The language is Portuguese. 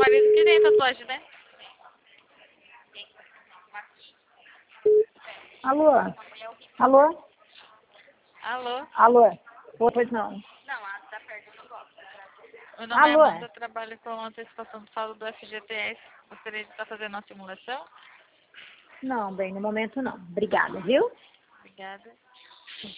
marido que tem tatuagem, né? Alô? Alô? Alô? Alô? Pois não. Meu nome é Alô? Amanda, trabalho com antecipação de saldo do FGTS. Gostaria de estar fazendo uma simulação? Não, bem, no momento não. Obrigada, viu? Obrigada.